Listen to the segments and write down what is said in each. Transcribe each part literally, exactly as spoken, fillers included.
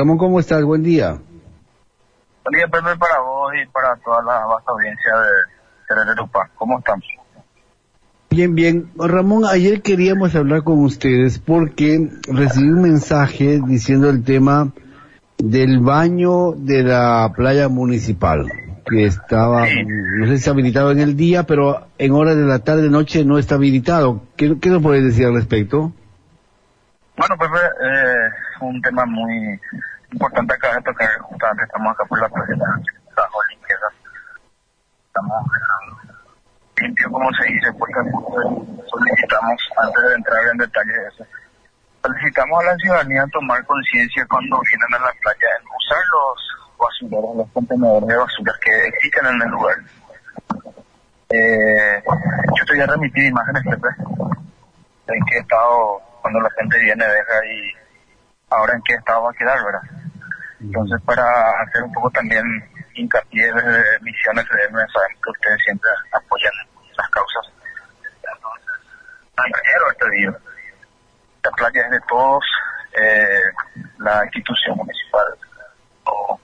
Ramón, ¿cómo estás? Buen día. Buen día, Pepe, para vos y para toda la vasta audiencia de Telerupá. ¿Cómo estamos? Bien, bien. Ramón, ayer queríamos hablar con ustedes porque recibí un mensaje diciendo el tema del baño de la playa municipal, que estaba, Sí. no sé si habilitado en el día, pero en horas de la tarde, noche no está habilitado. ¿Qué, qué nos puedes decir al respecto? Bueno, Pepe, eh, un tema muy importante acá de tocar. Justamente estamos acá por la playa, bajo limpieza. Estamos eh, limpio, como se dice, porque solicitamos, antes de entrar en detalle de eso, solicitamos a la ciudadanía tomar conciencia cuando vienen a la playa en usar los basureros, los contenedores de basura que existen en el lugar. Eh, yo te voy a remitir imágenes, Pepe, en qué estado, cuando la gente viene, deja y ahora en qué estado va a quedar, ¿verdad? Entonces, para hacer un poco también hincapié desde Misiones C D M, sabemos que ustedes siempre apoyan las causas. Entonces, ayer este día, la playa es de todos, eh, la institución municipal, o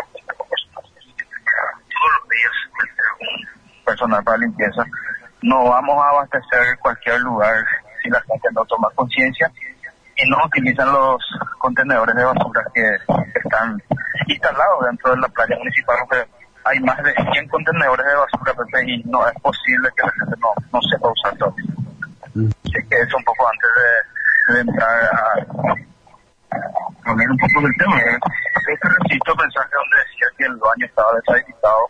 todos los días, un personal para limpieza. No vamos a abastecer cualquier lugar si la gente no toma conciencia y no utilizan los contenedores de basura que están instalados dentro de la playa municipal, porque hay más de cien contenedores de basura, Pepe, y no es posible que la gente no, no sepa usar todo. Mm. Así que eso un poco antes de, de entrar a, a hablar un poco del tema. Este recito mensaje donde decía que el baño estaba deshabilitado,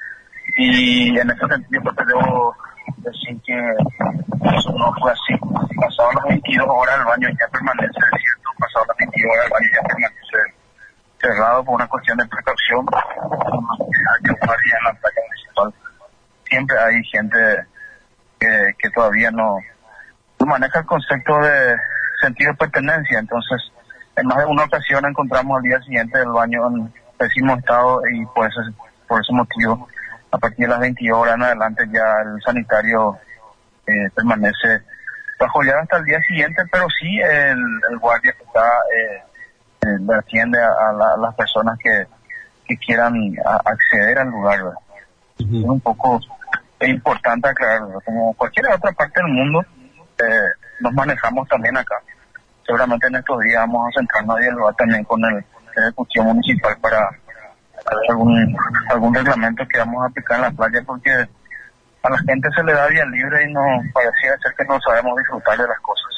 y en ese sentido pues debo decir que eso no fue así. Pasado las veintidós horas el baño ya permanece desierto, pasado las veintidós horas el baño ya permanece cerrado por una cuestión de precaución. Hay guardia en la playa municipal. Siempre hay gente que, que todavía no, no maneja el concepto de sentido de pertenencia. Entonces, en más de una ocasión encontramos al día siguiente el baño en pésimo estado, y por ese, por ese motivo, a partir de las veintidós horas en adelante ya el sanitario eh, permanece bajo llave hasta el día siguiente, pero sí el, el guardia que está eh, eh, le atiende a, a, la, a las personas que, que quieran a, acceder al lugar, ¿verdad? Uh-huh. Es un poco es importante aclararlo. Como cualquier otra parte del mundo, eh, nos manejamos también acá. Seguramente en estos días vamos a centrarnos y dialogar también con el Ejecutivo Municipal para algún algún reglamento que vamos a aplicar en la playa, porque a la gente se le da vía libre y no pareciera ser que no sabemos disfrutar de las cosas.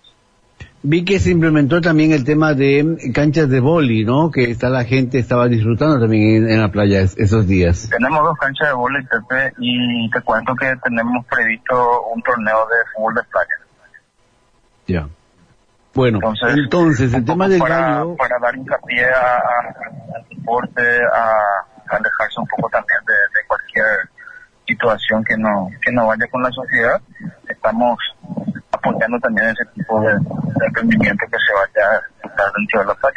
Vi que se implementó también el tema de canchas de vóley, ¿no? Que está la gente estaba disfrutando también en, en la playa es, esos días. Tenemos dos canchas de vóley, Pepe, y te cuento que tenemos previsto un torneo de fútbol de playa. Ya. Bueno, entonces, entonces el tema del para, baño... para dar hincapié a, a, al deporte, a, a alejarse un poco también de, de cualquier situación que no que no vaya con la sociedad, estamos apoyando también ese tipo de, de emprendimiento que se vaya a estar dentro de la playa.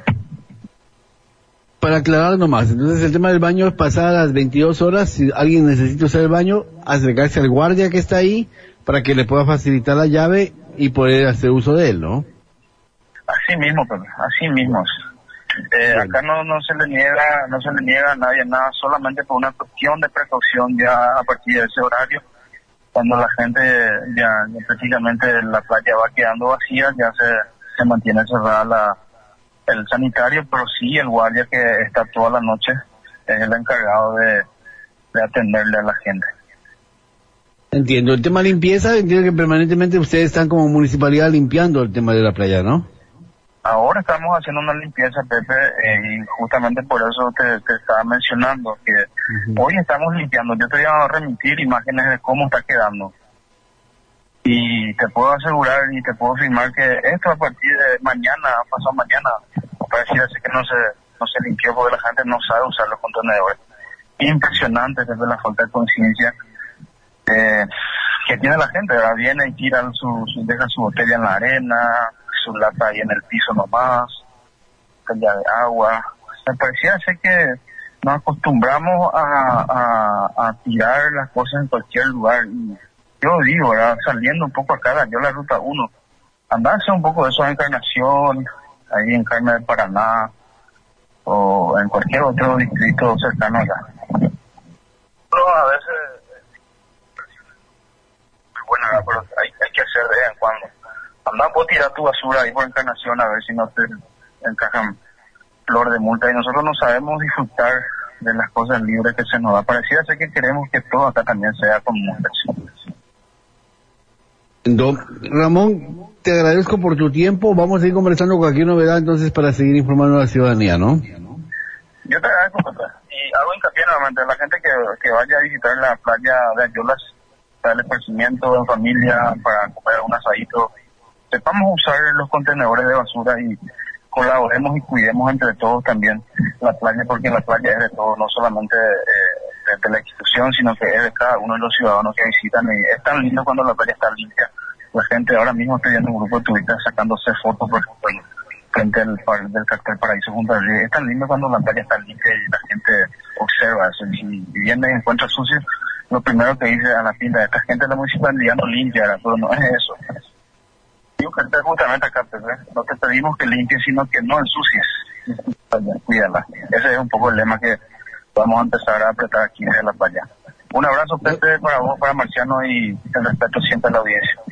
Para aclarar nomás, entonces el tema del baño es pasar a las veintidós horas, si alguien necesita usar el baño, acercarse al guardia que está ahí para que le pueda facilitar la llave y poder hacer uso de él, ¿no? Así mismo, pero así mismo. Eh, acá no no se le niega no se le niega a nadie nada, solamente por una cuestión de precaución. Ya a partir de ese horario, cuando la gente ya, ya prácticamente la playa va quedando vacía, ya se se mantiene cerrada la el sanitario, pero sí el guardia que está toda la noche es el encargado de, de atenderle a la gente. Entiendo. El tema de limpieza, entiendo que permanentemente ustedes están como municipalidad limpiando el tema de la playa, ¿no? Ahora estamos haciendo una limpieza, Pepe, eh, y justamente por eso te, te estaba mencionando que uh-huh. hoy estamos limpiando. Yo te voy a remitir imágenes de cómo está quedando. Y te puedo asegurar y te puedo afirmar que esto a partir de mañana, pasado mañana, pareciera ser que no se, no se limpió porque la gente no sabe usar los contenedores. Impresionante desde la falta de conciencia eh, que tiene la gente, ¿verdad? Viene y tira su, su, deja su botella en la arena, su lata ahí en el piso nomás, botella de agua. Me parecía ser que nos acostumbramos a, a, a tirar las cosas en cualquier lugar. Y yo digo, ¿verdad? Saliendo un poco acá, yo la ruta uno, andarse un poco de eso en Encarnación, ahí en Carmen del Paraná, o en cualquier otro distrito cercano acá. Pero a veces, bueno, pero hay, hay que hacer de vez en cuando. Andá, puedo tirar tu basura ahí por Encarnación a ver si no te encajan flor de multa, y nosotros no sabemos disfrutar de las cosas libres que se nos da. Pareciera ser que queremos que todo acá también sea con multas. Don Ramón, te agradezco por tu tiempo. Vamos a ir conversando con cualquier novedad entonces para seguir informando a la ciudadanía, ¿no? Yo te agradezco, y hago hincapié nuevamente a la gente que, que vaya a visitar la playa de Ayolas para el esparcimiento en familia, para comer un asadito. Sepamos usar los contenedores de basura y colaboremos y cuidemos entre todos también la playa, porque la playa es de todos, no solamente eh, de, de la institución, sino que es de cada uno de los ciudadanos que visitan. Y es tan lindo cuando la playa está limpia. La gente ahora mismo está viendo un grupo de turistas sacándose fotos, por ejemplo, frente al par, del cartel Paraíso junto al río. Es tan lindo cuando la playa está limpia y la gente observa eso. Y, y viene y encuentra sucio, lo primero que dice a la pinta, esta gente de la municipalidad no limpia, pero no es eso. Y un cartel justamente acá, pues, ¿eh? No te pedimos que limpies, sino que no ensucies. Cuídala. Ese es un poco el lema que vamos a empezar a apretar aquí en la playa. Un abrazo, Pepe, para vos, para Marciano, y el respeto siempre a la audiencia.